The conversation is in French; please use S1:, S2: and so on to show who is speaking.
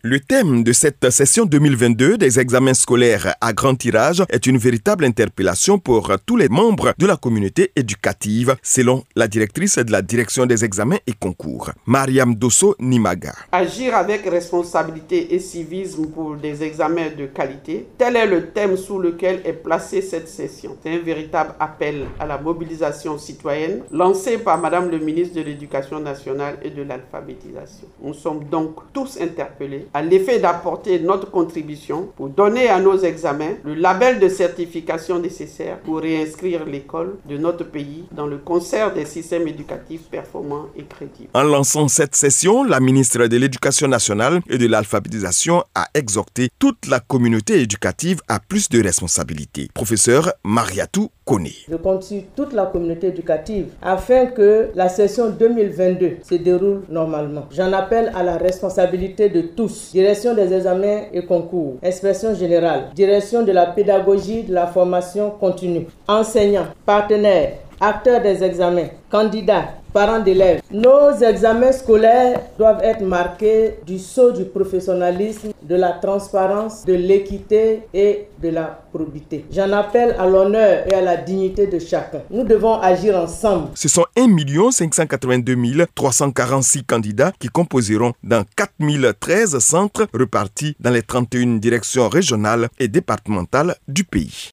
S1: Le thème de cette session 2022 des examens scolaires à grand tirage est une véritable interpellation pour tous les membres de la communauté éducative, selon la directrice de la direction des examens et concours, Mariam Dosso Nimaga.
S2: Agir avec responsabilité et civisme pour des examens de qualité, tel est le thème sous lequel est placée cette session. C'est un véritable appel à la mobilisation citoyenne lancé par Madame le ministre de l'Éducation nationale et de l'alphabétisation. Nous sommes donc tous interpellés à l'effet d'apporter notre contribution pour donner à nos examens le label de certification nécessaire pour réinscrire l'école de notre pays dans le concert des systèmes éducatifs performants et crédibles.
S1: En lançant cette session, la ministre de l'Éducation nationale et de l'alphabétisation a exhorté toute la communauté éducative à plus de responsabilités. Professeur Mariatou Kone.
S3: Je compte sur toute la communauté éducative afin que la session 2022 se déroule normalement. J'en appelle à la responsabilité de tous. Direction des examens et concours, inspection générale, direction de la pédagogie, de la formation continue, enseignants, partenaires, acteurs des examens, candidats, parents d'élèves. Nos examens scolaires doivent être marqués du sceau du professionnalisme, de la transparence, de l'équité et de la probité. J'en appelle à l'honneur et à la dignité de chacun. Nous devons agir ensemble.
S1: Ce sont 1 582 346 candidats qui composeront dans 4013 centres repartis dans les 31 directions régionales et départementales du pays.